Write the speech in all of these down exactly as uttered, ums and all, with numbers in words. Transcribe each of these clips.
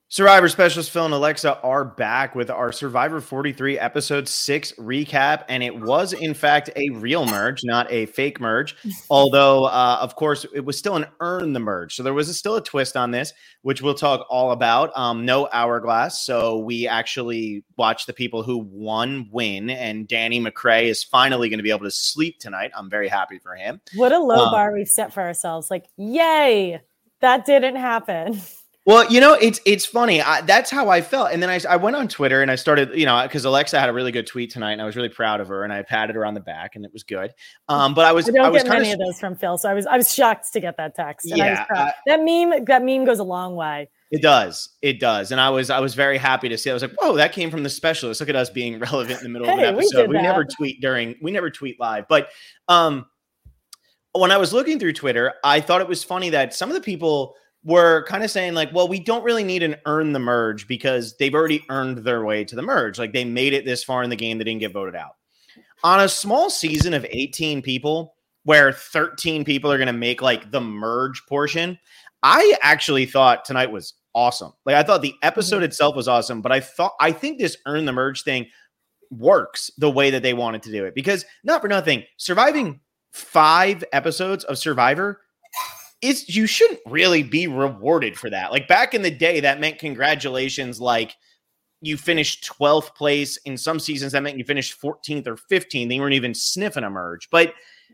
Survivor specialist Phil and Alexa are back with our Survivor forty-three episode six recap, and it was in fact a real merge, not a fake merge. Although, uh, of course, it was still an earn the merge, so there was a, still a twist on this, which we'll talk all about. Um, no hourglass, so we actually watched the people who won win, and Danny McRae is finally going to be able to sleep tonight. I'm very happy for him. What a low um, bar we've set for ourselves! Like, yay, that didn't happen. Well, you know, it's it's funny. I, that's how I felt. And then I, I went on Twitter and I started, you know, because Alexa had a really good tweet tonight and I was really proud of her and I patted her on the back and it was good. Um, but I was I don't I was get many of, of those from Phil, so I was I was shocked to get that text. And yeah, I was proud. I, that meme that meme goes a long way. It does, it does, and I was I was very happy to see. I was like, whoa, that came from the specialist. Look at us being relevant in the middle hey, of an episode. We, we never tweet during, we never tweet live. But um, when I was looking through Twitter, I thought it was funny that some of the people were kind of saying like, well, we don't really need an earn the merge because they've already earned their way to the merge. Like they made it this far in the game. They didn't get voted out. On a small season of eighteen people where thirteen people are going to make like the merge portion, I actually thought tonight was awesome. Like I thought the episode mm-hmm. itself was awesome, but I thought, I think this earn the merge thing works the way that they wanted to do it because not for nothing, surviving five episodes of Survivor is you shouldn't really be rewarded for that. Like back in the day, that meant congratulations. Like you finished twelfth place in some seasons. That meant you finished fourteenth or fifteenth. They weren't even sniffing a merge, but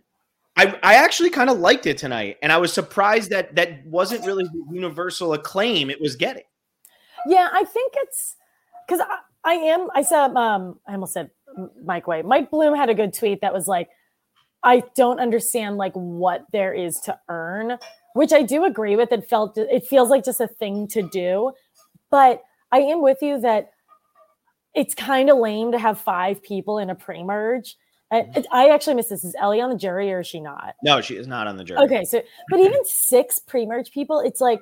I, I actually kind of liked it tonight. And I was surprised that that wasn't really the universal acclaim it was getting. Yeah. I think it's because I, I am, I said, um, I almost said Mike White. Mike Bloom had a good tweet that was like, I don't understand like what there is to earn, which I do agree with. It felt, it feels like just a thing to do, but I am with you that it's kind of lame to have five people in a pre-merge. I, I actually miss this. Is Ellie on the jury or is she not? No, she is not on the jury. Okay. So, but even six pre-merge people, it's like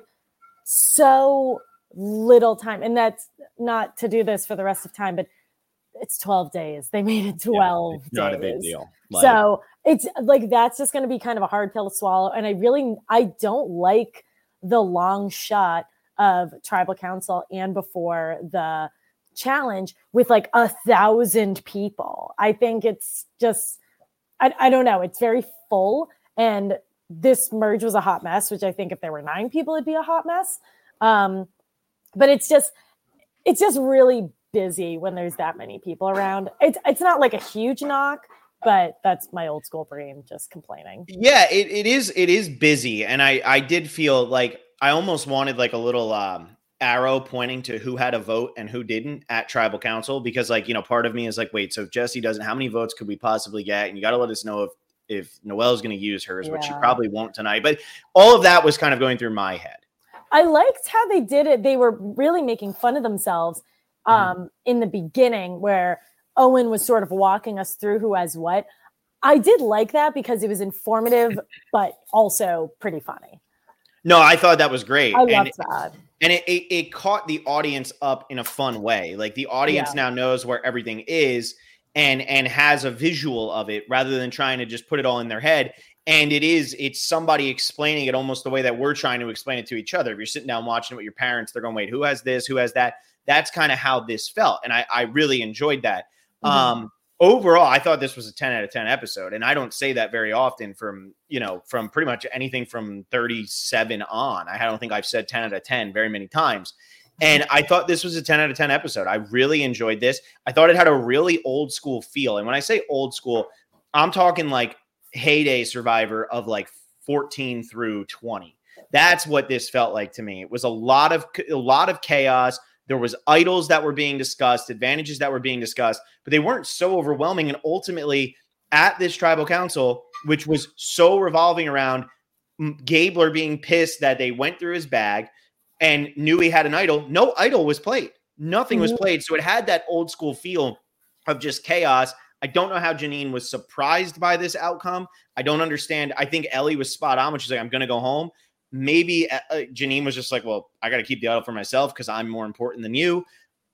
so little time. And that's not to do this for the rest of time, but it's twelve days. They made it twelve yeah, it's not days. Not a big deal. Like, so it's like, that's just going to be kind of a hard pill to swallow. And I really, I don't like the long shot of tribal council and before the challenge with like a thousand people. I think it's just, I, I don't know. It's very full. And this merge was a hot mess, which I think if there were nine people, it'd be a hot mess. Um, but it's just, it's just really busy when there's that many people around. It's it's not like a huge knock, but that's my old school brain just complaining. Yeah, it, it is it is busy. And I I did feel like I almost wanted like a little um arrow pointing to who had a vote and who didn't at tribal council, because like, you know, part of me is like, wait, so if Jesse doesn't, how many votes could we possibly get? And you got to let us know if if Noelle's going to use hers, yeah. which she probably won't tonight. But all of that was kind of going through my head. I liked how they did it. They were really making fun of themselves um, mm-hmm. in the beginning where Owen was sort of walking us through who has what. I did like that because it was informative, but also pretty funny. No, I thought that was great. I loved and, that. And it, it, it caught the audience up in a fun way. Like the audience yeah. now knows where everything is and, and has a visual of it rather than trying to just put it all in their head. And it is, it's somebody explaining it almost the way that we're trying to explain it to each other. If you're sitting down watching it with your parents, they're going, wait, who has this? Who has that? That's kind of how this felt. And I, I really enjoyed that. Mm-hmm. Um, overall, I thought this was a ten out of ten episode. And I don't say that very often from, you know, from pretty much anything from thirty-seven on. I don't think I've said ten out of ten very many times. And I thought this was a ten out of ten episode. I really enjoyed this. I thought it had a really old school feel. And when I say old school, I'm talking like heyday Survivor of like fourteen through twenty. That's what this felt like to me. It was a lot of a lot of chaos. There was idols that were being discussed, advantages that were being discussed, but they weren't so overwhelming. And ultimately at this tribal council, which was so revolving around Gabler being pissed that they went through his bag and knew he had an idol, no idol was played. Nothing was played. So it had that old school feel of just chaos. I don't know how Janine was surprised by this outcome. I don't understand. I think Ellie was spot on when she's like, I'm going to go home. Maybe uh, Janine was just like, well, I got to keep the idol for myself because I'm more important than you.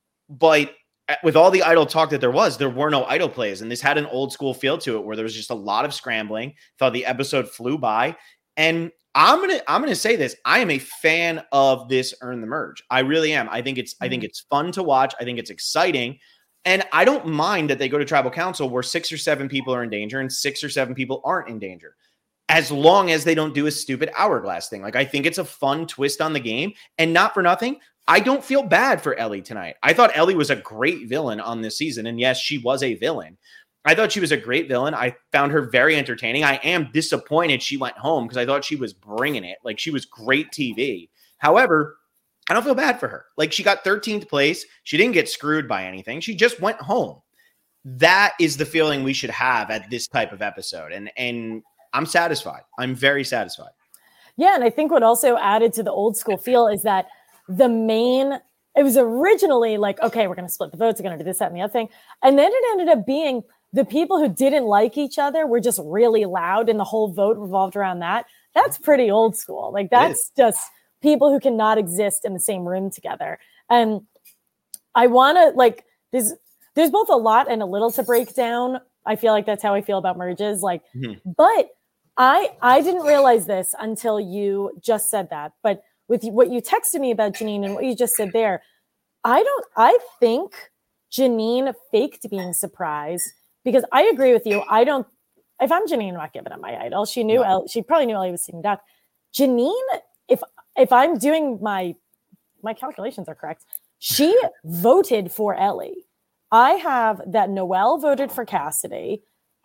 But with all the idol talk that there was, there were no idol plays. And this had an old school feel to it where there was just a lot of scrambling. Thought the episode flew by. And I'm gonna I'm gonna say this. I am a fan of this Earn the Merge. I really am. I think it's mm-hmm. I think it's fun to watch. I think it's exciting. And I don't mind that they go to tribal council where six or seven people are in danger and six or seven people aren't in danger, as long as they don't do a stupid hourglass thing. Like, I think it's a fun twist on the game. And not for nothing, I don't feel bad for Ellie tonight. I thought Ellie was a great villain on this season. And yes, she was a villain. I thought she was a great villain. I found her very entertaining. I am disappointed she went home because I thought she was bringing it. Like, she was great T V. However, I don't feel bad for her. Like, she got thirteenth place. She didn't get screwed by anything. She just went home. That is the feeling we should have at this type of episode. And, and I'm satisfied. I'm very satisfied. Yeah. And I think what also added to the old school feel is that the main, it was originally like, okay, we're going to split the votes. We're going to do this, that, and the other thing. And then it ended up being the people who didn't like each other were just really loud and the whole vote revolved around that. That's pretty old school. Like, that's just people who cannot exist in the same room together. And I want to, like, there's, there's both a lot and a little to break down. I feel like that's how I feel about merges. Like, mm-hmm. but I, I didn't realize this until you just said that, but with what you texted me about Janine and what you just said there, I don't, I think Janine faked being surprised, because I agree with you. I don't, if I'm Janine, I'm not giving up my idol. She knew, no. she probably knew Ellie was sitting duck. Janine, if, if I'm doing my, my calculations are correct, she voted for Ellie. I have that Noelle voted for Cassidy,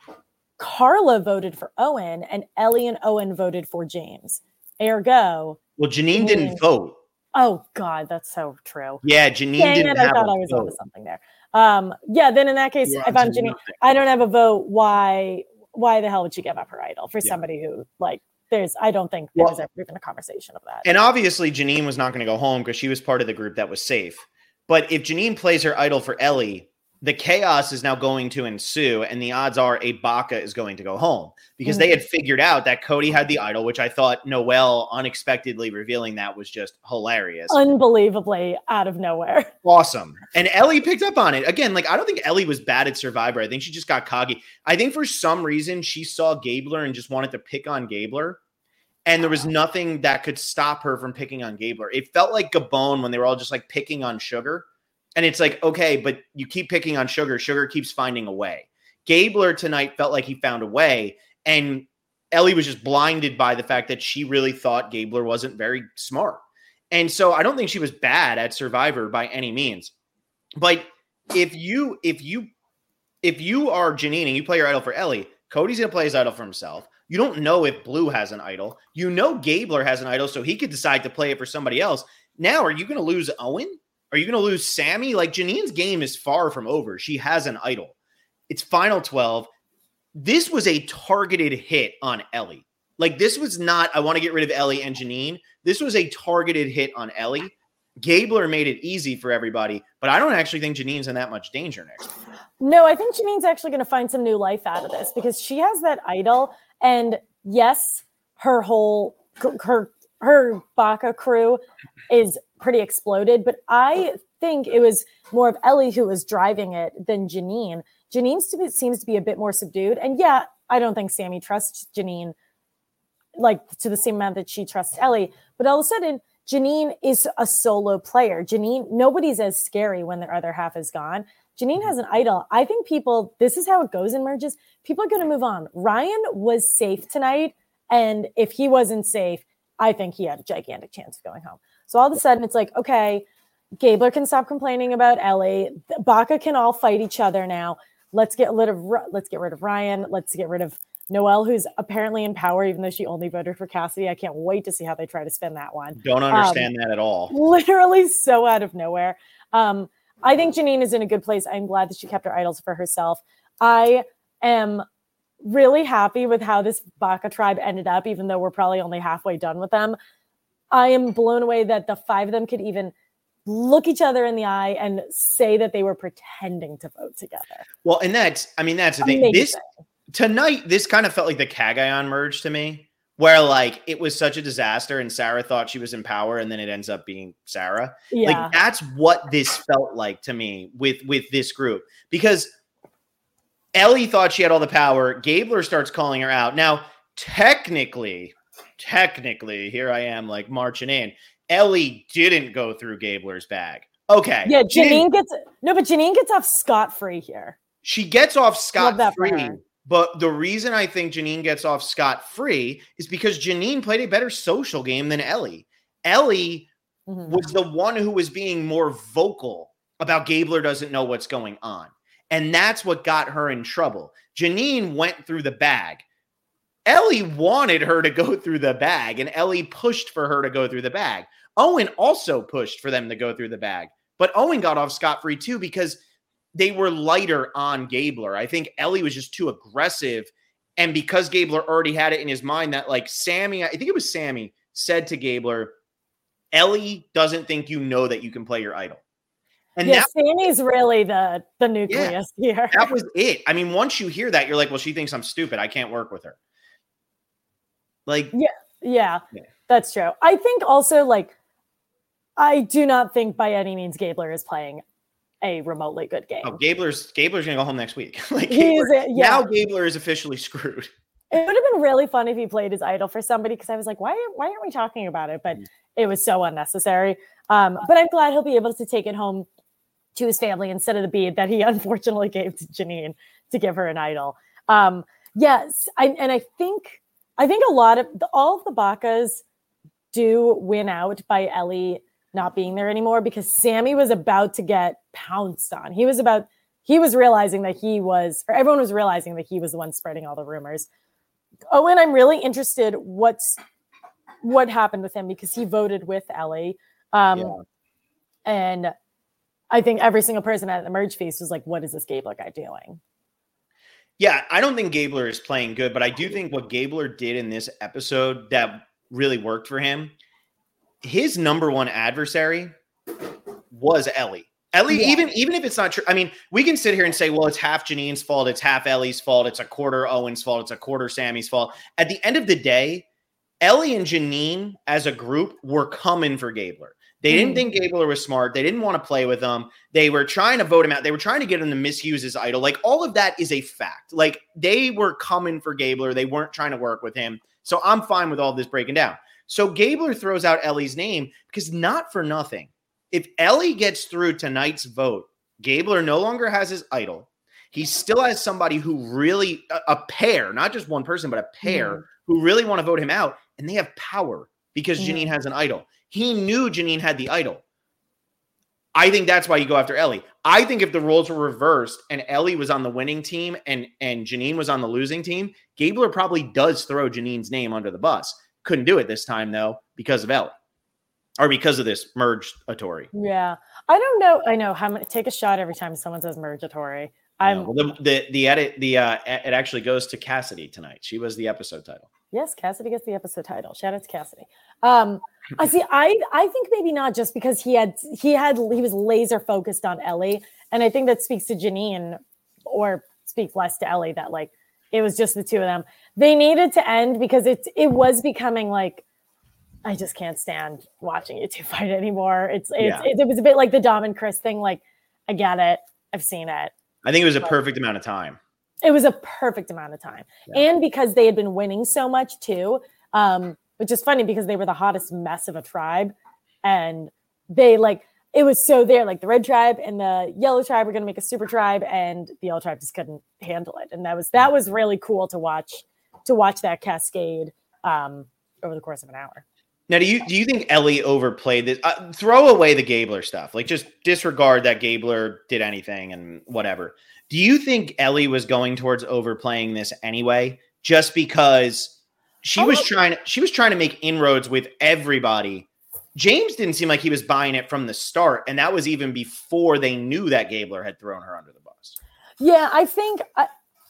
Carla voted for Owen, and Ellie and Owen voted for James. Ergo. Well, Janine, Janine didn't vote. Oh God, that's so true. Yeah, Janine Dang didn't it, have I thought a I was vote. onto something there. Um, yeah, then in that case, You're if I'm Janine, nothing. I don't have a vote. Why? Why the hell would you give up her idol for yeah. somebody who, like, there's? I don't think there's well, ever even a conversation of that. And obviously, Janine was not going to go home because she was part of the group that was safe. But if Janine plays her idol for Ellie, the chaos is now going to ensue, and the odds are a Baca is going to go home, because mm-hmm. they had figured out that Cody had the idol, which I thought Noelle unexpectedly revealing that was just hilarious. Unbelievably out of nowhere. Awesome. And Ellie picked up on it. Again, like, I don't think Ellie was bad at Survivor. I think she just got cocky. I think for some reason she saw Gabler and just wanted to pick on Gabler. And there was nothing that could stop her from picking on Gabler. It felt like Gabon when they were all just like picking on Sugar. And it's like, okay, but you keep picking on Sugar. Sugar keeps finding a way. Gabler tonight felt like he found a way. And Ellie was just blinded by the fact that she really thought Gabler wasn't very smart. And so I don't think she was bad at Survivor by any means. But if you, if you, if you are Janine and you play your idol for Ellie, Cody's going to play his idol for himself. You don't know if Blue has an idol. You know Gabler has an idol, so he could decide to play it for somebody else. Now, are you going to lose Owen? Are you going to lose Sammy? Like, Janine's game is far from over. She has an idol. It's final twelve. This was a targeted hit on Ellie. Like, this was not, I want to get rid of Ellie and Janine. This was a targeted hit on Ellie. Gabler made it easy for everybody, but I don't actually think Janine's in that much danger next week. No, I think Janine's actually going to find some new life out of this, because she has that idol. And yes, her whole, her, her Baca crew is pretty exploded, but I think it was more of Ellie who was driving it than Janine. Janine seems to be a bit more subdued. And yeah, I don't think Sammy trusts Janine like to the same amount that she trusts Ellie, but all of a sudden Janine is a solo player. Janine, nobody's as scary when their other half is gone. Janine has an idol. I think people, this is how it goes in merges. People are going to move on. Ryan was safe tonight. And if he wasn't safe, I think he had a gigantic chance of going home. So all of a sudden it's like, okay, Gabler can stop complaining about Ellie. Baca can all fight each other now. Let's get rid of, let's get rid of Ryan. Let's get rid of Noelle, who's apparently in power, even though she only voted for Cassidy. I can't wait to see how they try to spin that one. Don't understand um, that at all. Literally so out of nowhere. Um, I think Janine is in a good place. I'm glad that she kept her idols for herself. I am really happy with how this Baca tribe ended up, even though we're probably only halfway done with them. I am blown away that the five of them could even look each other in the eye and say that they were pretending to vote together. Well, and that's, I mean, that's the thing. This tonight, this kind of felt like the Cagayan merge to me, where like it was such a disaster and Sarah thought she was in power and then it ends up being Sarah. Yeah. Like, that's what this felt like to me with, with this group, because Ellie thought she had all the power. Gabler starts calling her out. Now, technically, technically, here I am like marching in. Ellie didn't go through Gabler's bag. Okay. Yeah, Janine gets no, but Janine gets off scot-free here. She gets off scot-free. But the reason I think Janine gets off scot-free is because Janine played a better social game than Ellie. Ellie mm-hmm. was the one who was being more vocal about Gabler doesn't know what's going on. And that's what got her in trouble. Janine went through the bag. Ellie wanted her to go through the bag, and Ellie pushed for her to go through the bag. Owen also pushed for them to go through the bag. But Owen got off scot-free too because they were lighter on Gabler. I think Ellie was just too aggressive. And because Gabler already had it in his mind that, like, Sammy, I think it was Sammy, said to Gabler, Ellie doesn't think you know that you can play your idol. And yeah, that, Sammy's really the, the nucleus yeah, here. That was it. I mean, once you hear that, you're like, well, she thinks I'm stupid. I can't work with her. Like, yeah, yeah, yeah, that's true. I think also, like, I do not think by any means Gabler is playing a remotely good game. Oh, Gabler's Gabler's gonna go home next week. like Gabler, yeah. Now Gabler is officially screwed. It would have been really fun if he played his idol for somebody, because I was like, why, why aren't we talking about it? But it was so unnecessary. Um, but I'm glad he'll be able to take it home to his family instead of the bead that he unfortunately gave to Janine to give her an idol. Um, yes, I, and I think I think a lot of the, all of the Baccas do win out by Ellie not being there anymore, because Sammy was about to get pounced on. He was about, he was realizing that he was, or everyone was realizing that he was the one spreading all the rumors. Oh, and I'm really interested what's, what happened with him, because he voted with Ellie. Um, yeah. And I think every single person at the merge feast was like, what is this Gabler guy doing? Yeah, I don't think Gabler is playing good, but I do think what Gabler did in this episode that really worked for him, his number one adversary was Ellie. Ellie, yeah. even, even if it's not true, I mean, we can sit here and say, well, it's half Janine's fault, it's half Ellie's fault, it's a quarter Owen's fault, it's a quarter Sammy's fault. At the end of the day, Ellie and Janine as a group were coming for Gabler. They didn't mm. think Gabler was smart. They didn't want to play with him. They were trying to vote him out. They were trying to get him to misuse his idol. Like, all of that is a fact. Like, they were coming for Gabler. They weren't trying to work with him. So I'm fine with all this breaking down. So Gabler throws out Ellie's name because, not for nothing, if Ellie gets through tonight's vote, Gabler no longer has his idol. He still has somebody who really, a, a pair, not just one person, but a pair mm. who really want to vote him out. And they have power because mm. Janine has an idol. He knew Janine had the idol. I think that's why you go after Ellie. I think if the roles were reversed and Ellie was on the winning team and, and Janine was on the losing team, Gabler probably does throw Janine's name under the bus. Couldn't do it this time, though, because of Ellie. Or because of this merge-atory. Yeah. I don't know. I know how many, take a shot every time someone says merge-atory. I'm no, well, the, the the edit the uh it actually goes to Cassidy tonight. She was the episode title. Yes, Cassidy gets the episode title. Shout out to Cassidy. Um, I see. I I think maybe not, just because he had he had he was laser focused on Ellie, and I think that speaks to Janine, or speaks less to Ellie, that like it was just the two of them. They needed to end because it it was becoming like, I just can't stand watching you two fight anymore. It's it's yeah. it, it was a bit like the Dom and Chris thing. Like, I get it, I've seen it. I think it was a perfect amount of time. It was a perfect amount of time. Yeah. And because they had been winning so much too, um, which is funny because they were the hottest mess of a tribe. And they like, it was so there, like the red tribe and the yellow tribe were going to make a super tribe, and the yellow tribe just couldn't handle it. And that was, that was really cool to watch, to watch that cascade um, over the course of an hour. Now, do you do you think Ellie overplayed this? Uh, throw away the Gabler stuff. Like, just disregard that Gabler did anything and whatever. Do you think Ellie was going towards overplaying this anyway, just because she oh, was trying to, she was trying to make inroads with everybody? James didn't seem like he was buying it from the start, and that was even before they knew that Gabler had thrown her under the bus. Yeah, I think I,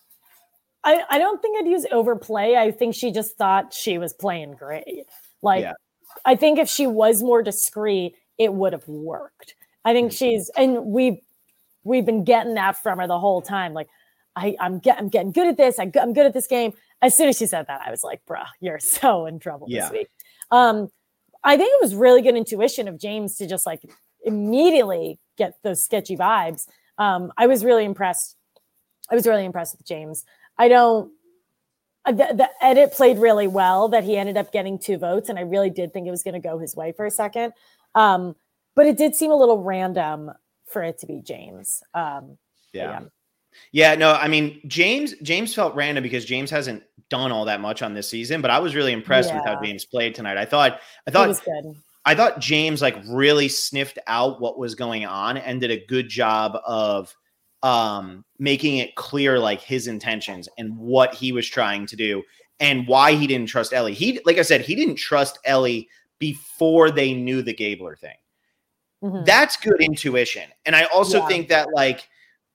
I, I don't think I'd use overplay. I think she just thought she was playing great. Like, yeah. I think if she was more discreet, it would have worked. I think mm-hmm. she's, and we've, we've been getting that from her the whole time. Like, I, I'm, get, I'm getting good at this. I, I'm good at this game. As soon as she said that, I was like, bruh, you're so in trouble yeah. this week. Um, I think it was really good intuition of James to just like immediately get those sketchy vibes. Um, I was really impressed. I was really impressed with James. I don't, the, the edit played really well that he ended up getting two votes. And I really did think it was going to go his way for a second. Um, but it did seem a little random for it to be James. Um, yeah. yeah. Yeah, no, I mean, James, James felt random because James hasn't done all that much on this season, but I was really impressed yeah. with how James played tonight. I thought, I thought, it was good. I thought James like really sniffed out what was going on and did a good job of um, making it clear, like his intentions and what he was trying to do and why he didn't trust Ellie. He, like I said, he didn't trust Ellie before they knew the Gabler thing. Mm-hmm. That's good intuition. And I also yeah. think that like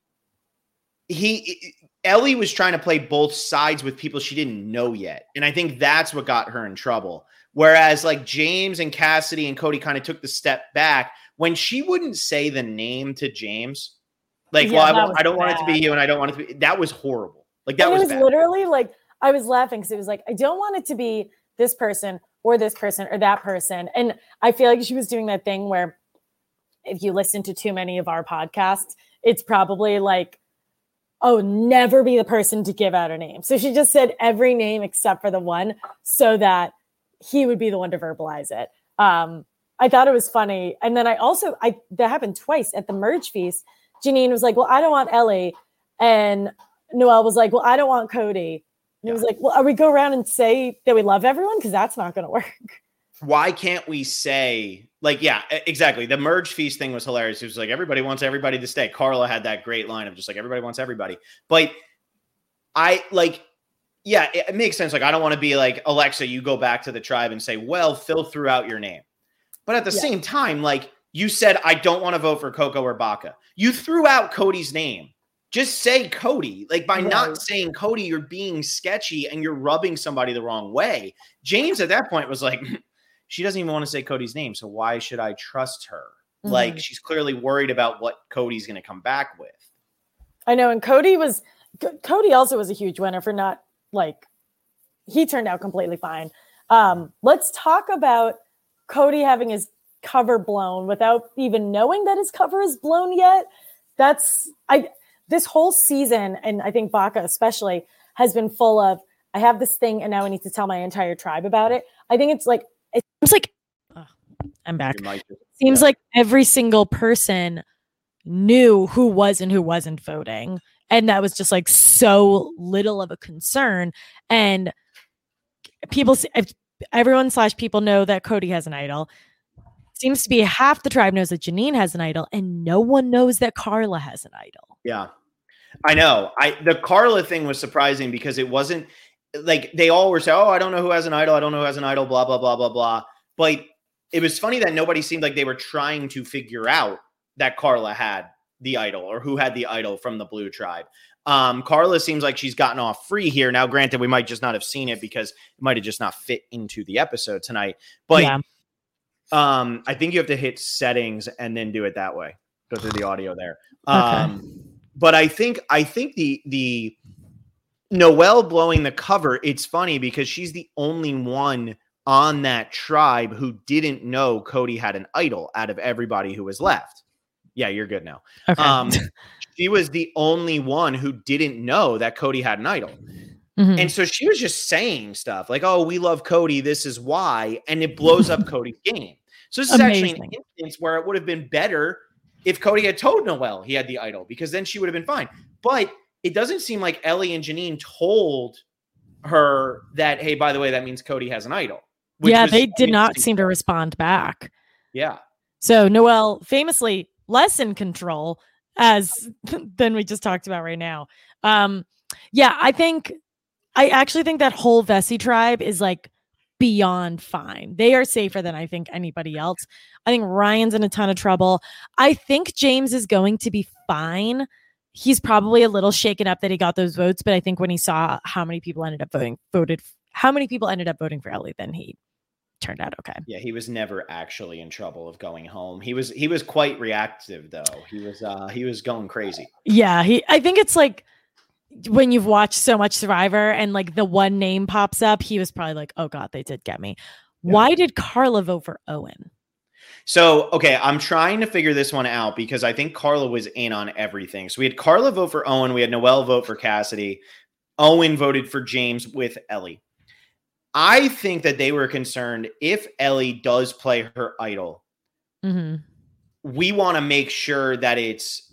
he, Ellie was trying to play both sides with people she didn't know yet. And I think that's what got her in trouble. Whereas like James and Cassidy and Cody kind of took the step back when she wouldn't say the name to James. Like, yeah, well, I, I don't bad. want it to be you and I don't want it to be, that was horrible. Like that and was, it was bad. literally like, I was laughing because it was like, I don't want it to be this person or this person or that person. And I feel like she was doing that thing where if you listen to too many of our podcasts, it's probably like, oh, never be the person to give out a name. So she just said every name except for the one so that he would be the one to verbalize it. Um, I thought it was funny. And then I also, I that happened twice at the merge feast. Janine was like, well, I don't want Ellie. And Noelle was like, well, I don't want Cody. And yeah. it was like, well, are we go around and say that we love everyone? Because that's not going to work. Why can't we say, like, yeah, exactly. The merge feast thing was hilarious. It was like, everybody wants everybody to stay. Carla had that great line of just like, everybody wants everybody. But I like, yeah, it, it makes sense. Like, I don't want to be like, Alexa, you go back to the tribe and say, well, Phil threw out your name. But at the yeah. same time, like you said, I don't want to vote for Coco or Baca. You threw out Cody's name. Just say Cody. Like by right. not saying Cody, you're being sketchy and you're rubbing somebody the wrong way. James at that point was like, she doesn't even want to say Cody's name. So why should I trust her? Mm-hmm. Like she's clearly worried about what Cody's going to come back with. I know. And Cody was, Cody also was a huge winner for not like, he turned out completely fine. Um, let's talk about Cody having his cover blown without even knowing that his cover is blown yet. That's, I, this whole season, and I think Baca especially, has been full of, I have this thing and now I need to tell my entire tribe about it. I think it's like, it seems like, oh, I'm back. It seems yeah. like every single person knew who was and who wasn't voting. And that was just like so little of a concern. And people, everyone slash people know that Cody has an idol. Seems to be half the tribe knows that Janine has an idol, and no one knows that Carla has an idol. Yeah, I know. I the Carla thing was surprising because it wasn't like they all were saying, oh, I don't know who has an idol. I don't know who has an idol, blah, blah, blah, blah, blah. But it was funny that nobody seemed like they were trying to figure out that Carla had the idol or who had the idol from the blue tribe. Um, Carla seems like she's gotten off free here. Now, granted, we might just not have seen it because it might have just not fit into the episode tonight. But yeah. um, I think you have to hit settings and then do it that way. Go through the audio there. Um, okay. But I think I think the the Noelle blowing the cover, it's funny because she's the only one on that tribe who didn't know Cody had an idol out of everybody who was left. Yeah, you're good now. Okay. Um, she was the only one who didn't know that Cody had an idol. Mm-hmm. And so she was just saying stuff like, oh, we love Cody. This is why. And it blows up Cody's game. So this is Amazing. Actually an instance where it would have been better if Cody had told Noelle he had the idol, because then she would have been fine. But it doesn't seem like Ellie and Janine told her that, hey, by the way, that means Cody has an idol. Yeah, they did not seem to respond back. Yeah. So Noelle famously less in control as than we just talked about right now. Um, yeah, I think I actually think that whole Vesey tribe is like beyond fine. They are safer than I think anybody else. I think Ryan's in a ton of trouble. I think James is going to be fine. He's probably a little shaken up that he got those votes, but I think when he saw how many people ended up voting, voted, how many people ended up voting for Ellie, then he turned out okay. Yeah, he was never actually in trouble of going home. He was he was quite reactive though. He was uh he was going crazy. Yeah, he I think it's like when you've watched so much Survivor and like the one name pops up, he was probably like, oh God, they did get me. Yeah. Why did Carla vote for Owen? So, okay, I'm trying to figure this one out because I think Carla was in on everything. So we had Carla vote for Owen. We had Noelle vote for Cassidy. Owen voted for James with Ellie. I think that they were concerned if Ellie does play her idol, mm-hmm. we want to make sure that it's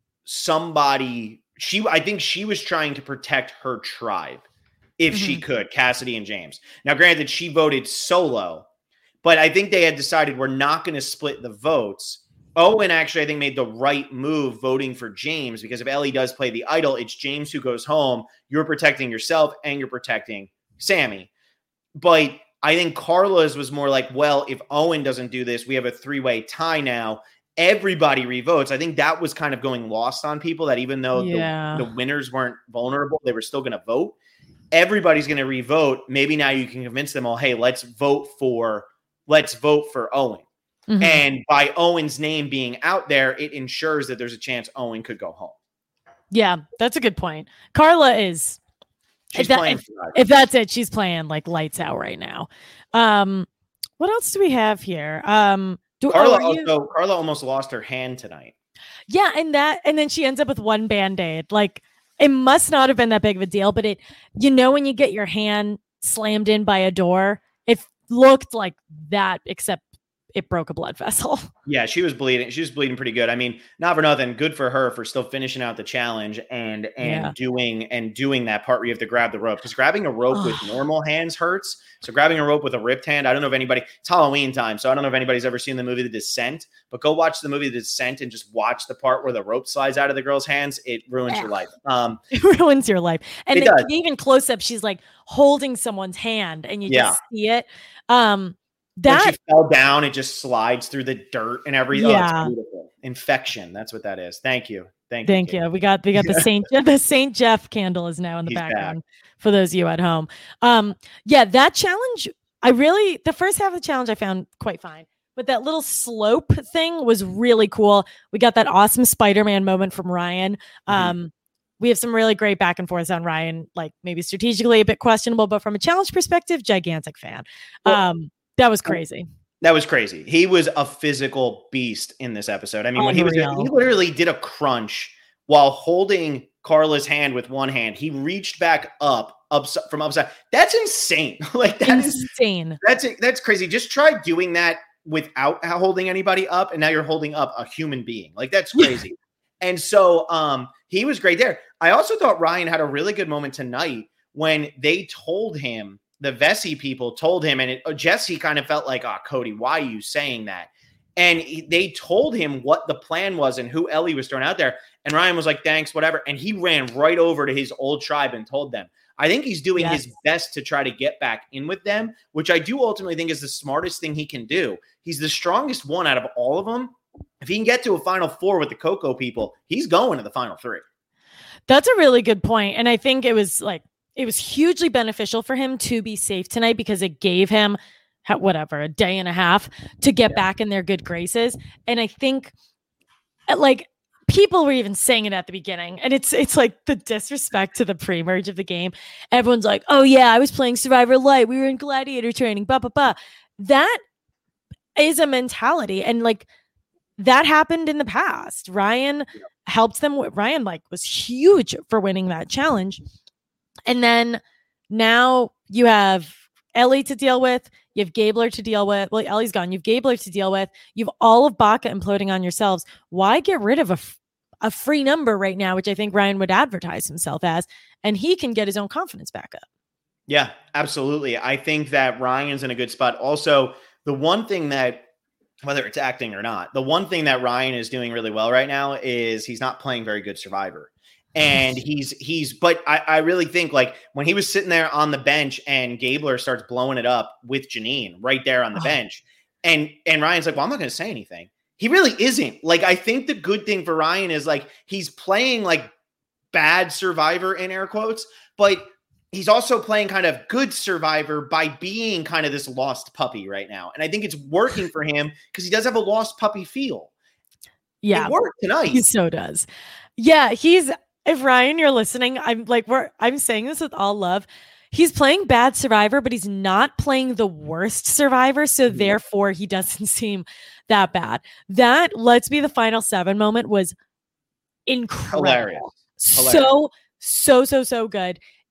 somebody. She, I think she was trying to protect her tribe if mm-hmm. she could, Cassidy and James. Now, granted, she voted solo, but I think they had decided we're not going to split the votes. Owen actually, I think, made the right move voting for James, because if Ellie does play the idol, it's James who goes home. You're protecting yourself and you're protecting Sammy. But I think Carla's was more like, well, if Owen doesn't do this, we have a three-way tie now. Everybody revotes. I think that was kind of going lost on people, that even though yeah. the, the winners weren't vulnerable, they were still going to vote. Everybody's going to revote. Maybe now you can convince them all, hey, let's vote for, let's vote for Owen. Mm-hmm. And by Owen's name being out there, it ensures that there's a chance Owen could go home. Yeah, that's a good point. Carla is, She's if, that, playing if, if that's it, she's playing like lights out right now. Um, what else do we have here? Um, do, Carla oh, also, you... Carla almost lost her hand tonight. Yeah, and that, and then she ends up with one Band-Aid. Like, it must not have been that big of a deal, but it, you know, when you get your hand slammed in by a door, it looked like that, except it broke a blood vessel. Yeah, she was bleeding. She was bleeding pretty good. I mean, not for nothing. Good for her for still finishing out the challenge and and yeah. doing and doing that part where you have to grab the rope. Because grabbing a rope with normal hands hurts. So grabbing a rope with a ripped hand, I don't know if anybody. It's Halloween time, so I don't know if anybody's ever seen the movie The Descent. But go watch the movie The Descent and just watch the part where the rope slides out of the girl's hands. It ruins your life. Um, it ruins your life. And the, even close up, she's like holding someone's hand, and you yeah. just see it. Um, That when she fell down, it just slides through the dirt and everything. Yeah. Oh, it's beautiful. Infection. That's what that is. Thank you. Thank, Thank you. you. We got we got the Saint the Saint Jeff candle is now in the He's background back. For those of you at home. Um, yeah, that challenge, I really the first half of the challenge I found quite fine. But that little slope thing was really cool. We got that awesome Spider-Man moment from Ryan. Um, mm-hmm. We have some really great back and forth on Ryan, like maybe strategically a bit questionable, but from a challenge perspective, gigantic fan. Well, um That was crazy. That was crazy. He was a physical beast in this episode. I mean, when Unreal. he was, he literally did a crunch while holding Carla's hand with one hand. He reached back up, up from upside. That's insane. Like that insane. Is, that's that's crazy. Just try doing that without holding anybody up, and now you're holding up a human being. Like that's crazy. And so, um, he was great there. I also thought Ryan had a really good moment tonight when they told him. The Vesey people told him, and it, Jesse kind of felt like, oh, Cody, why are you saying that? And he, they told him what the plan was and who Ellie was throwing out there. And Ryan was like, thanks, whatever. And he ran right over to his old tribe and told them. I think he's doing yes. his best to try to get back in with them, which I do ultimately think is the smartest thing he can do. He's the strongest one out of all of them. If he can get to a final four with the Coco people, he's going to the final three. That's a really good point. And I think it was like, it was hugely beneficial for him to be safe tonight because it gave him whatever, a day and a half to get yeah. back in their good graces. And I think like people were even saying it at the beginning, and it's, it's like the disrespect to the pre-merge of the game. Everyone's like, oh yeah, I was playing Survivor Light. We were in gladiator training, blah, blah, blah. That is a mentality. And like that happened in the past. Ryan yeah. helped them. Ryan like was huge for winning that challenge. And then now you have Ellie to deal with. You have Gabler to deal with. Well, Ellie's gone. You have Gabler to deal with. You have all of Baca imploding on yourselves. Why get rid of a, f- a free number right now, which I think Ryan would advertise himself as, and he can get his own confidence back up? Yeah, absolutely. I think that Ryan's in a good spot. Also, the one thing that, whether it's acting or not, the one thing that Ryan is doing really well right now is he's not playing very good Survivor. And he's, he's, but I, I really think like when he was sitting there on the bench and Gabler starts blowing it up with Janine right there on the oh. bench. And, and Ryan's like, well, I'm not going to say anything. He really isn't. Like, I think the good thing for Ryan is like, he's playing like bad Survivor in air quotes, but he's also playing kind of good Survivor by being kind of this lost puppy right now. And I think it's working for him because he does have a lost puppy feel. Yeah. It worked tonight. He so does. Yeah. He's, If Ryan, you're listening, I'm like, we're, I'm saying this with all love. He's playing bad Survivor, but he's not playing the worst Survivor. So mm-hmm. therefore he doesn't seem that bad. That Let's Be the Final Seven moment was incredible. Hilarious. So, so, so, so good.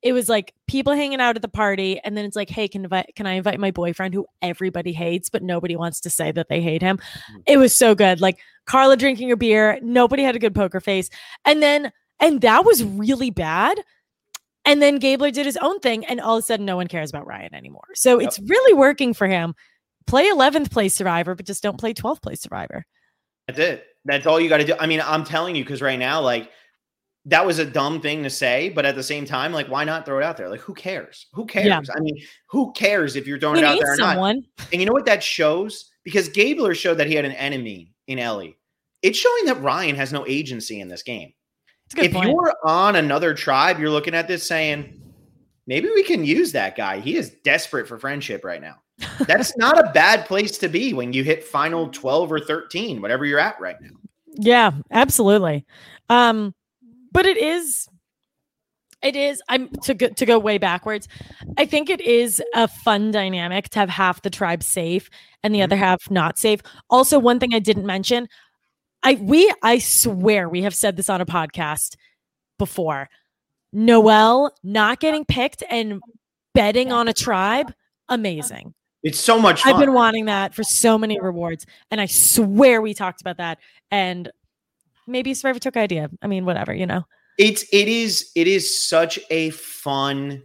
it was like people hanging out at the party, and then it's like, hey, can invite, can I invite my boyfriend who everybody hates, but nobody wants to say that they hate him? Mm-hmm. It was so good. Like Carla drinking a beer, nobody had a good poker face, and then and that was really bad. And then Gabler did his own thing, and all of a sudden, no one cares about Ryan anymore. So yep. It's really working for him. Play eleventh place Survivor, but just don't play twelfth place Survivor. That's it. That's all you got to do. I mean, I'm telling you, because right now, like, that was a dumb thing to say, but at the same time, like, why not throw it out there? Like, who cares? Who cares? Yeah. I mean, who cares if you're throwing you it out there or someone. not? And you know what that shows? Because Gabler showed that he had an enemy in Ellie. It's showing that Ryan has no agency in this game. If point. You're on another tribe, you're looking at this saying, maybe we can use that guy. He is desperate for friendship right now. That's not a bad place to be when you hit final twelve or thirteen, whatever you're at right now. Yeah, absolutely. Um, but it is, it is, I'm to go, to go way backwards. I think it is a fun dynamic to have half the tribe safe and the mm-hmm. other half not safe. Also, one thing I didn't mention, I, we, I swear we have said this on a podcast before. Noelle not getting picked and betting on a tribe. Amazing. It's so much fun. I've been wanting that for so many rewards, and I swear we talked about that. And maybe Survivor took idea. I mean, whatever, you know. It's it is it is such a fun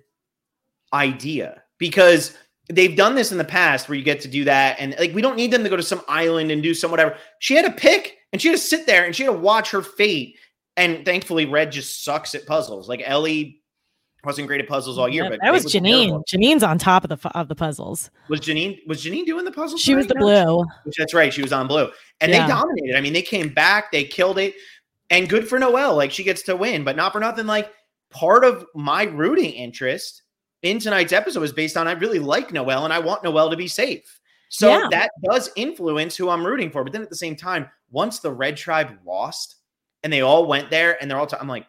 idea because they've done this in the past where you get to do that, and like we don't need them to go to some island and do some whatever. She had to pick, and she had to sit there, and she had to watch her fate. And thankfully, Red just sucks at puzzles. Like Ellie wasn't great at puzzles all year, yeah, but that was, was Janine. Terrible. Janine's on top of the of the puzzles. Was Janine was Janine doing the puzzles? She was the blue. That's right. She was on blue, and yeah. they dominated. I mean, they came back, they killed it, and good for Noelle. Like she gets to win, but not for nothing. Like part of my rooting interest in tonight's episode is based on I really like Noelle, and I want Noelle to be safe. So yeah. that does influence who I'm rooting for. But then at the same time, once the Red Tribe lost, and they all went there, and they're all. T- I'm like.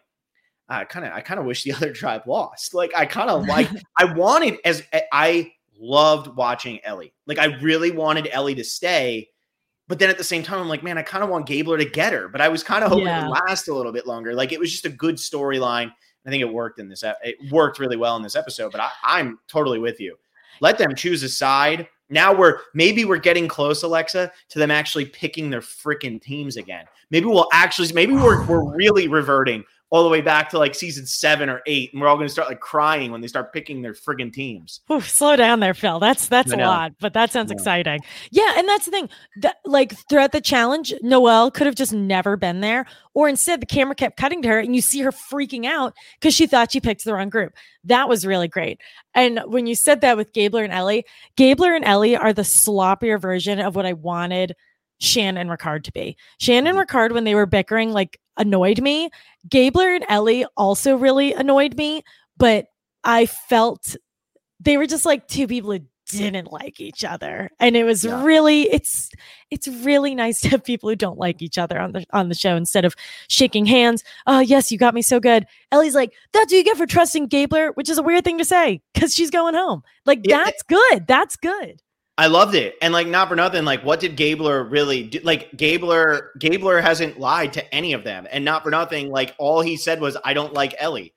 I kind of, I kind of wish the other tribe lost. Like, I kind of like, I wanted as I loved watching Ellie. Like, I really wanted Ellie to stay, but then at the same time, I'm like, man, I kind of want Gabler to get her. But I was kind of hoping yeah. it would last a little bit longer. Like, it was just a good storyline. I think it worked in this. It worked really well in this episode. But I, I'm totally with you. Let them choose a side. Now we're maybe we're getting close, Alexa, to them actually picking their freaking teams again. Maybe we'll actually, maybe we're we're really reverting all the way back to like season seven or eight, and we're all going to start like crying when they start picking their friggin' teams. Ooh, slow down there, Phil. That's that's a lot, but that sounds yeah. exciting. Yeah, and that's the thing. That like throughout the challenge, Noelle could have just never been there, or instead the camera kept cutting to her, and you see her freaking out because she thought she picked the wrong group. That was really great. And when you said that with Gabler and Ellie, Gabler and Ellie are the sloppier version of what I wanted Shan and Ricard to be. Shan and Ricard, when they were bickering, like annoyed me. Gabler and Ellie also really annoyed me, but I felt they were just like two people who didn't like each other. And it was yeah. really, it's, it's really nice to have people who don't like each other on the, on the show instead of shaking hands. Oh, yes, you got me so good. Ellie's like, that's what you get for trusting Gabler, which is a weird thing to say because she's going home. Like, yeah. that's good. That's good. I loved it. And like, not for nothing, like what did Gabler really do? Like Gabler, Gabler hasn't lied to any of them. And not for nothing, like all he said was, I don't like Ellie.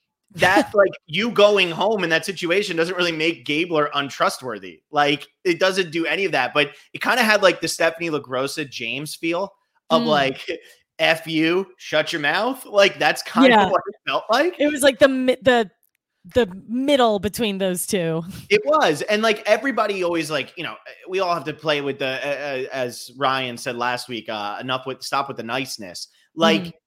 That like you going home in that situation doesn't really make Gabler untrustworthy. Like it doesn't do any of that, but it kind of had like the Stephanie LaGrossa James feel of mm. like, F you, shut your mouth. Like that's kind yeah. of what it felt like. It was like the, the, the middle between those two. It was. And like everybody always like, you know, we all have to play with the, uh, as Ryan said last week, uh, enough with stop with the niceness. Like, mm.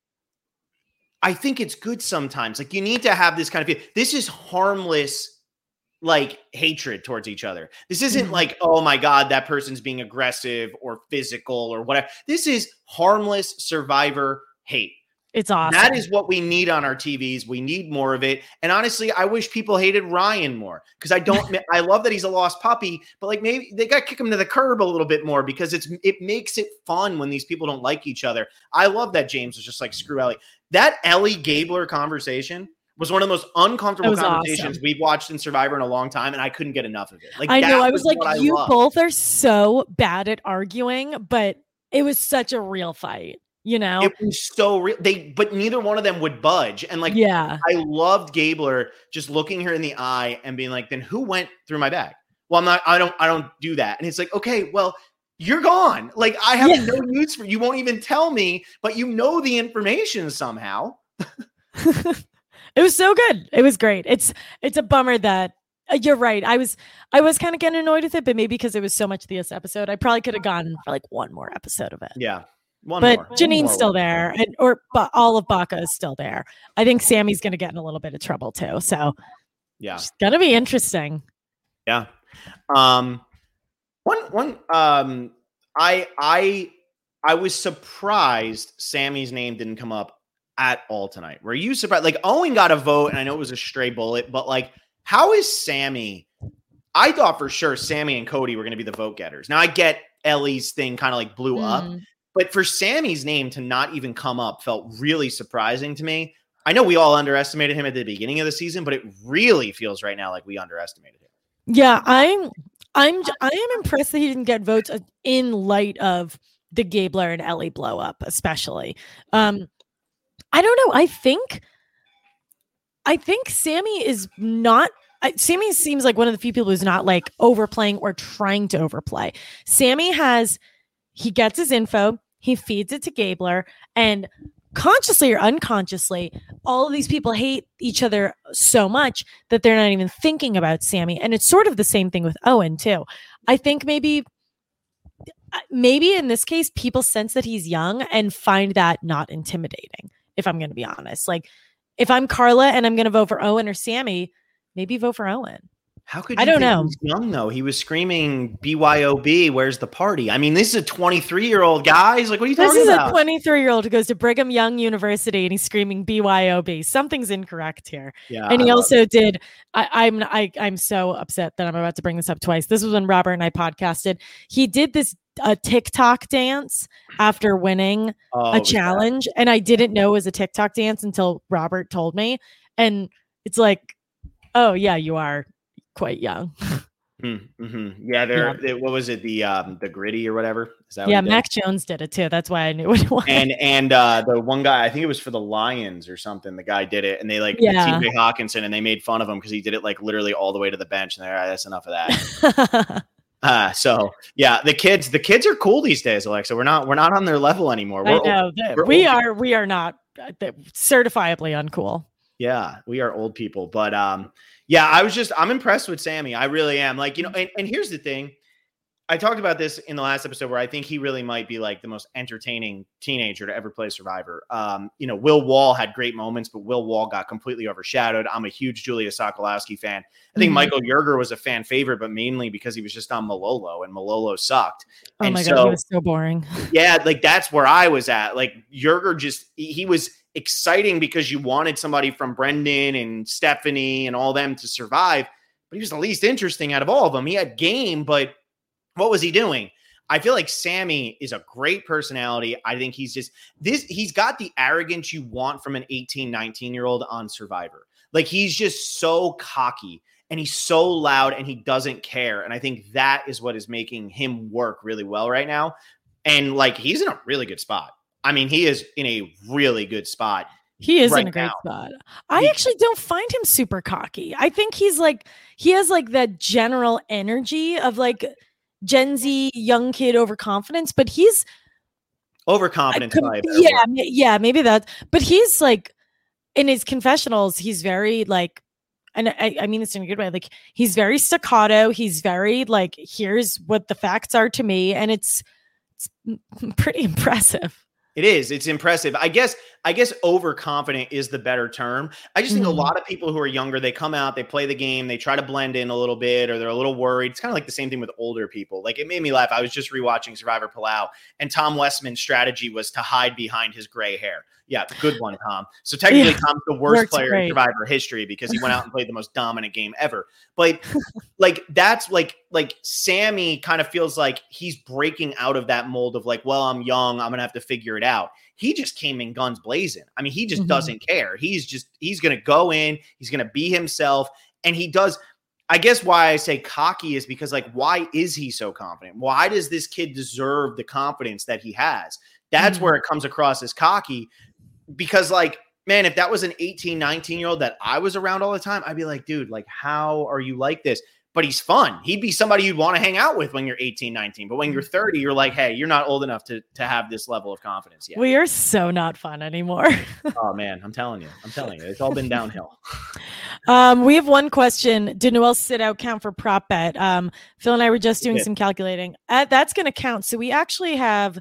I think it's good sometimes. Like you need to have this kind of, this is harmless, like hatred towards each other. This isn't mm. like, oh my God, that person's being aggressive or physical or whatever. This is harmless Survivor hate. It's awesome. That is what we need on our T Vs. We need more of it. And honestly, I wish people hated Ryan more because I don't, I love that he's a lost puppy, but like maybe they got to kick him to the curb a little bit more because it's, it makes it fun when these people don't like each other. I love that James was just like, screw Ellie. That Ellie Gabler conversation was one of the most uncomfortable conversations awesome. we've watched in Survivor in a long time. And I couldn't get enough of it. Like I know. I was, was like, you I both are so bad at arguing, but it was such a real fight. You know, it was so real. They, but neither one of them would budge. And like, yeah, I loved Gabler just looking her in the eye and being like, then who went through my bag? Well, I'm not, I don't, I don't do that. And it's like, okay, well, you're gone. Like I have yeah. no use for you. Won't even tell me, but you know the information somehow. It was so good. It was great. It's, it's a bummer that uh, you're right. I was, I was kind of getting annoyed with it, but maybe because it was so much this episode, I probably could have gone for like one more episode of it. Yeah. One but more. Janine's one more still one. there, and or but all of Baca is still there. I think Sammy's going to get in a little bit of trouble too. So yeah, it's going to be interesting. Yeah. Um. One. One. Um. I. I. I was surprised Sammy's name didn't come up at all tonight. Were you surprised? Like Owen got a vote, and I know it was a stray bullet, but like, how is Sammy? I thought for sure Sammy and Cody were going to be the vote getters. Now I get Ellie's thing kind of like blew mm. up. But for Sammy's name to not even come up felt really surprising to me. I know we all underestimated him at the beginning of the season, but it really feels right now like we underestimated him. Yeah, I'm, I'm, I am impressed that he didn't get votes in light of the Gabler and Ellie blow up, especially. Um, I don't know. I think, I think Sammy is not. I, Sammy seems like one of the few people who's not like overplaying or trying to overplay. Sammy has, he gets his info. He feeds it to Gabler, and consciously or unconsciously, all of these people hate each other so much that they're not even thinking about Sammy. And it's sort of the same thing with Owen too. I think maybe, maybe in this case, people sense that he's young and find that not intimidating. If I'm going to be honest, like if I'm Carla and I'm going to vote for Owen or Sammy, maybe vote for Owen. How could you I don't think know. He's young though? He was screaming B Y O B. Where's the party? I mean, this is a twenty-three year old guy. He's like, what are you this talking is about? A twenty-three year old who goes to Brigham Young University and he's screaming B Y O B. Something's incorrect here. Yeah, and he I also did. I, I'm I, I'm so upset that I'm about to bring this up twice. This was when Robert and I podcasted. He did this a TikTok dance after winning oh, a challenge, and I didn't know it was a TikTok dance until Robert told me. And it's like, oh yeah, you are quite young. Mm-hmm. Yeah, they're yeah. what was it? The um the gritty or whatever. Is that yeah? what Mac Jones did it too. That's why I knew what it was. And and uh, the one guy, I think it was for the Lions or something. The guy did it, and they like yeah. T J Hawkinson, and they made fun of him because he did it like literally all the way to the bench. And they're like, that's enough of that. uh, so yeah, the kids, the kids are cool these days, Alexa. We're not we're not on their level anymore. We're I know old, we're we old. are we are not uh, certifiably uncool. Yeah, we are old people, but um. Yeah, I was just, I'm impressed with Sammy. I really am. Like, you know, and, and here's the thing. I talked about this in the last episode where I think he really might be like the most entertaining teenager to ever play Survivor. Um, you know, Will Wall had great moments, but Will Wall got completely overshadowed. I'm a huge Julia Sokolowski fan. I think mm-hmm. Michael Yerger was a fan favorite, but mainly because he was just on Malolo, and Malolo sucked. Oh and my so, God, he was so boring. Yeah, like that's where I was at. Like Yerger just, he, he was exciting because you wanted somebody from Brendan and Stephanie and all them to survive, but he was the least interesting out of all of them. He had game, but what was he doing? I feel like Sammy is a great personality. I think he's just this, he's got the arrogance you want from an eighteen, nineteen year old on Survivor. Like he's just so cocky and he's so loud and he doesn't care. And I think that is what is making him work really well right now. And like, he's in a really good spot. I mean, he is in a really good spot. He is right in a great now. spot. I actually don't find him super cocky. I think he's like, he has like that general energy of like Gen Z young kid overconfidence, but he's overconfident. Com- yeah, m- yeah, maybe that. But he's like in his confessionals, he's very like, and I, I mean this in a good way. Like he's very staccato. He's very like, here's what the facts are to me, and it's it's pretty impressive. It is. It's impressive. I guess, I guess overconfident is the better term. I just think mm. a lot of people who are younger, they come out, they play the game, they try to blend in a little bit, or they're a little worried. It's kind of like the same thing with older people. Like it made me laugh. I was just rewatching Survivor Palau, and Tom Westman's strategy was to hide behind his gray hair. Yeah, good one, Tom. So technically, yeah, Tom's the worst works player great. in Survivor history because he went out and played the most dominant game ever. But like that's like like Sammy kind of feels like he's breaking out of that mold of like, well, I'm young, I'm gonna have to figure it out. He just came in guns blazing. I mean, he just mm-hmm. doesn't care. He's just he's gonna go in, he's gonna be himself, and he does. I guess why I say cocky is because like, why is he so confident? Why does this kid deserve the confidence that he has? That's Mm-hmm. where it comes across as cocky because like, man, if that was an eighteen, nineteen year old that I was around all the time, I'd be like, dude, like, how are you like this? But he's fun. He'd be somebody you'd want to hang out with when you're eighteen, nineteen. But when you're thirty, you're like, hey, you're not old enough to, to have this level of confidence yet. We are so not fun anymore. Oh, man, I'm telling you. I'm telling you. It's all been downhill. Um, we have one question. Did Noel sit out count for prop bet? Um, Phil and I were just doing some calculating. Uh, that's going to count. So we actually have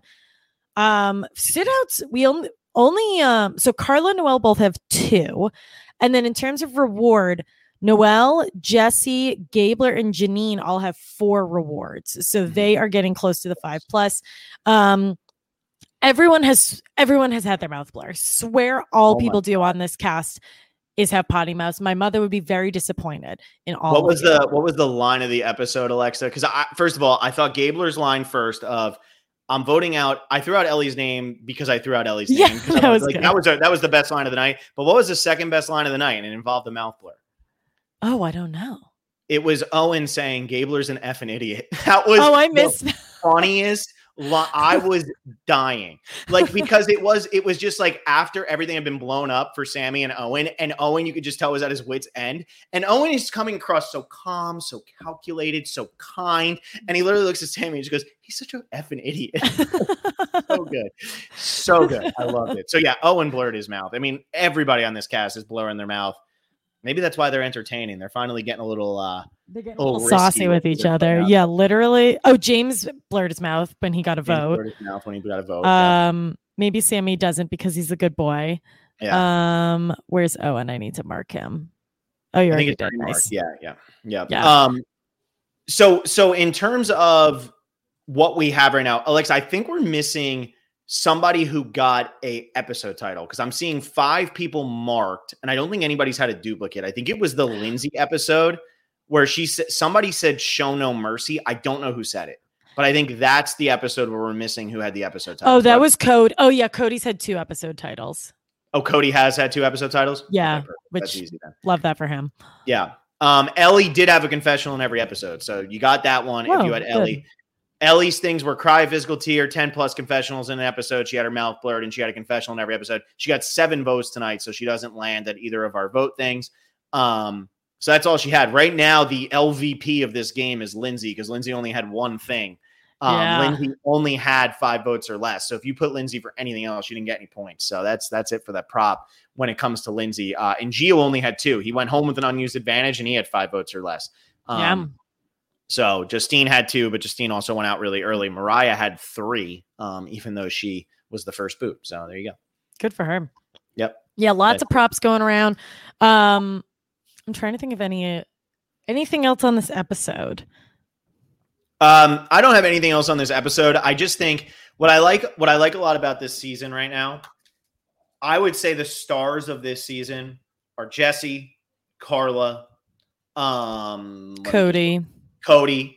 um, sit outs. We only, only um, so Carla and Noel both have two. And then in terms of reward, Noel, Jesse, Gabler, and Janine all have four rewards. So they are getting close to the five plus. Um, everyone has everyone has had their mouth blur. I swear all oh people do on this cast is have potty mouths. My mother would be very disappointed in all. What was of the what was the line of the episode, Alexa? Because I first of all, I thought Gabler's line first of I'm voting out. I threw out Ellie's name because I threw out Ellie's yeah, name. That was, was like, good. that was a, that was the best line of the night. But what was the second best line of the night? And it involved the mouth blur. Oh, I don't know. It was Owen saying Gabler's an effing idiot. That was oh, I missed the funniest. Li- I was dying, like because it was it was just like after everything had been blown up for Sammy and Owen, and Owen you could just tell was at his wit's end. And Owen is coming across so calm, so calculated, so kind, and he literally looks at Sammy and just goes, "He's such an effing idiot." So good, so good. I loved it. So yeah, Owen blurred his mouth. I mean, everybody on this cast is blurring their mouth. Maybe that's why they're entertaining. They're finally getting a little, uh, they're getting a little saucy with each other. Out. Yeah, literally. Oh, James blurred his mouth when he got a James vote. Blurred his mouth when he got a vote. Um, yeah. Maybe Sammy doesn't because he's a good boy. Yeah. Um, where's Owen? I need to mark him. Oh, you already did. Nice. Yeah, yeah, yeah, yeah. Um, so, so in terms of what we have right now, Alex, I think we're missing somebody who got a episode title because I'm seeing five people marked and I don't think anybody's had a duplicate. I think it was the Lindsay episode where she said, somebody said show no mercy. I don't know who said it, but I think that's the episode where we're missing who had the episode title. Oh, that was Code. Oh yeah. Cody's had two episode titles. Oh, Cody has had two episode titles. Yeah. Okay, which that's easy then. Love that for him. Yeah. Um, Ellie did have a confessional in every episode. So you got that one. Whoa, if you had Ellie, good. Ellie's things were cry, physical tear, ten plus confessionals in an episode. She had her mouth blurred and she had a confessional in every episode. She got seven votes tonight, so she doesn't land at either of our vote things. Um, so that's all she had. Right now, the L V P of this game is Lindsay because Lindsay only had one thing. Um, yeah. Lindsay only had five votes or less. So if you put Lindsay for anything else, you didn't get any points. So that's that's it for that prop when it comes to Lindsay. Uh, and Gio only had two. He went home with an unused advantage and he had five votes or less. Um, yeah. So Justine had two, but Justine also went out really early. Mariah had three, um, even though she was the first boot. So there you go. Good for her. Yep. Yeah, lots of props going around. Um, I'm trying to think of any anything else on this episode. Um, I don't have anything else on this episode. I just think what I like, what I like a lot about this season right now, I would say the stars of this season are Jesse, Carla, um, Cody. Cody,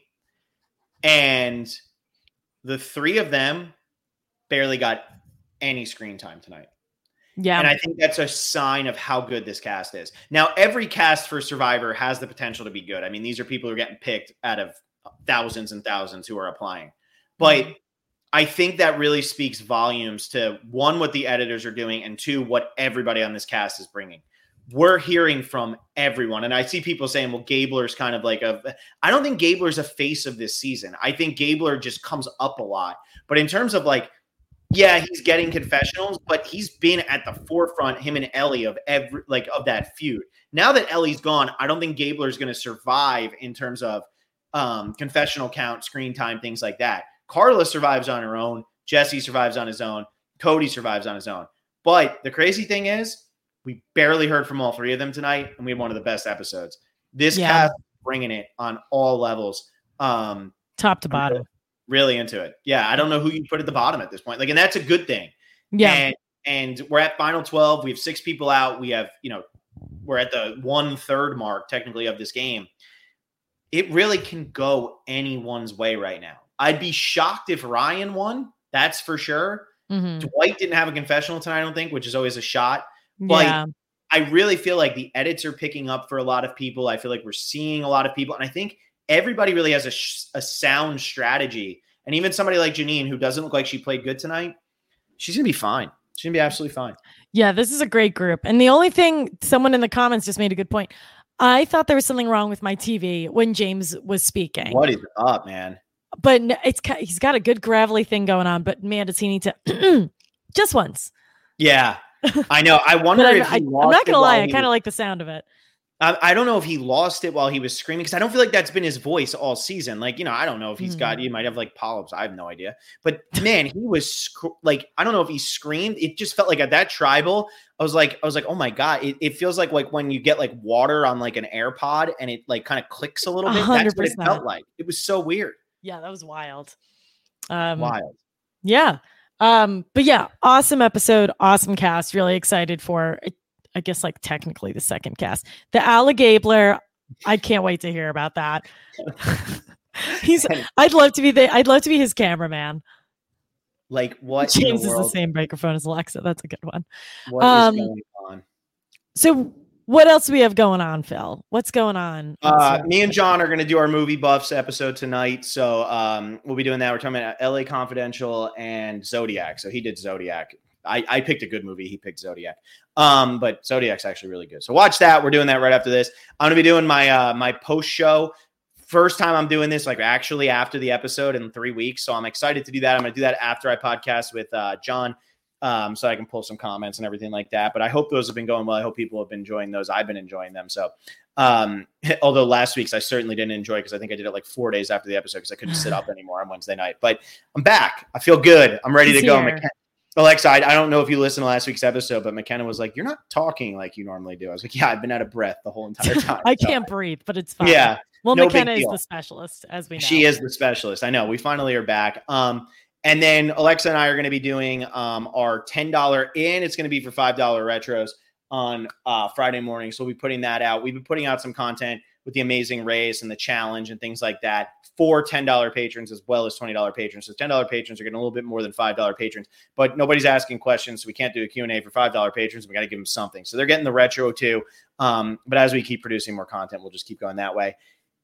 and the three of them barely got any screen time tonight. Yeah. And I think that's a sign of how good this cast is. Now, every cast for Survivor has the potential to be good. I mean, these are people who are getting picked out of thousands and thousands who are applying. But I think that really speaks volumes to, one, what the editors are doing, and two, what everybody on this cast is bringing. We're hearing from everyone. And I see people saying, well, Gabler's kind of like a, I don't think Gabler's a face of this season. I think Gabler just comes up a lot. But in terms of like, yeah, he's getting confessionals, but he's been at the forefront, him and Ellie, of every, like of that feud. Now that Ellie's gone, I don't think Gabler's going to survive in terms of um, confessional count, screen time, things like that. Carla survives on her own. Jesse survives on his own. Cody survives on his own. But the crazy thing is, we barely heard from all three of them tonight, and we had one of the best episodes. This yeah. cast bringing it on all levels. Um, Top to bottom. Really, really into it. Yeah, I don't know who you put at the bottom at this point. Like, and that's a good thing. Yeah. And, and we're at final twelve. We have six people out. We have, you know, we're at the one third mark technically of this game. It really can go anyone's way right now. I'd be shocked if Ryan won. That's for sure. Mm-hmm. Dwight didn't have a confessional tonight, I don't think, which is always a shot. But yeah. I really feel like the edits are picking up for a lot of people. I feel like we're seeing a lot of people. And I think everybody really has a, sh- a sound strategy. And even somebody like Janine, who doesn't look like she played good tonight, she's gonna be fine. She's gonna be absolutely fine. Yeah, this is a great group. And the only thing, someone in the comments just made a good point. I thought there was something wrong with my T V when James was speaking. What is up, man? But it's he's got a good gravelly thing going on. But man, does he need to just once? Yeah, I know. I wonder I, if he I, lost I'm not gonna lie. I kind was, of like the sound of it. I, I don't know if he lost it while he was screaming because I don't feel like that's been his voice all season. Like, you know, I don't know if he's mm. got. He might have like polyps. I have no idea. But man, he was sc- like, I don't know if he screamed. It just felt like at that tribal. I was like, I was like, oh my god! It, it feels like like when you get like water on like an AirPod and it like kind of clicks a little bit. one hundred percent. That's what it felt like. It was so weird. Yeah, that was wild. Um, wild. Yeah. Um, but yeah, awesome episode, awesome cast. Really excited for, I guess, like technically the second cast. The Alec Gabler, I can't wait to hear about that. He's. I'd love to be the. I'd love to be his cameraman. Like what? James the is the same microphone as Alexa. That's a good one. What um, is going on? So what else do we have going on, Phil? What's going on? Uh, me and John are going to do our movie buffs episode tonight. So um, we'll be doing that. We're talking about L A Confidential and Zodiac. So he did Zodiac. I, I picked a good movie. He picked Zodiac. Um, but Zodiac's actually really good. So watch that. We're doing that right after this. I'm going to be doing my uh, my post show. First time I'm doing this, like actually after the episode in three weeks. So I'm excited to do that. I'm going to do that after I podcast with uh, John. Um, so I can pull some comments and everything like that. But I hope those have been going well. I hope people have been enjoying those. I've been enjoying them. So, um, although last week's I certainly didn't enjoy because I think I did it like four days after the episode because I couldn't sit up anymore on Wednesday night. But I'm back. I feel good. I'm ready He's to go. here. McKenna, Alexa, I, I don't know if you listened to last week's episode, but McKenna was like, "You're not talking like you normally do." I was like, "Yeah, I've been out of breath the whole entire time." I can't so, breathe, but it's fine. Yeah. Well, no McKenna is the specialist, as we know. She is the specialist. I know. We finally are back. Um, and then Alexa and I are going to be doing um, our ten dollars in. It's going to be for five dollars retros on uh, Friday morning. So we'll be putting that out. We've been putting out some content with the amazing race and the challenge and things like that for ten dollars patrons as well as twenty dollars patrons. So ten dollars patrons are getting a little bit more than five dollars patrons, but nobody's asking questions. So we can't do a Q and A for five dollars patrons. We got to give them something. So they're getting the retro too. Um, but as we keep producing more content, we'll just keep going that way.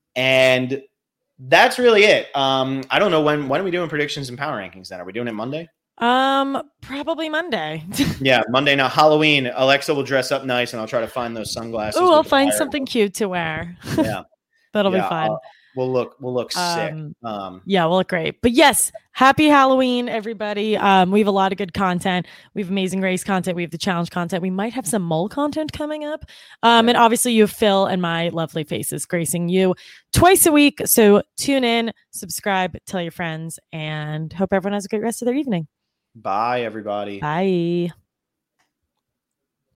And that's really it. Um, I don't know when, when are we doing predictions and power rankings then? Are we doing it Monday? Um, probably Monday. Yeah. Monday. Now Halloween, Alexa will dress up nice and I'll try to find those sunglasses. Oh, I'll find something cute to wear. Yeah. That'll yeah, be fun. Uh, we'll look, we'll look sick. Um, Um, yeah, we'll look great. But yes, happy Halloween, everybody. Um, we have a lot of good content. We have amazing race content. We have the challenge content. We might have some mole content coming up. Um, yeah. And obviously you have Phil and my lovely faces gracing you twice a week. So tune in, subscribe, tell your friends, and hope everyone has a great rest of their evening. Bye, everybody. Bye.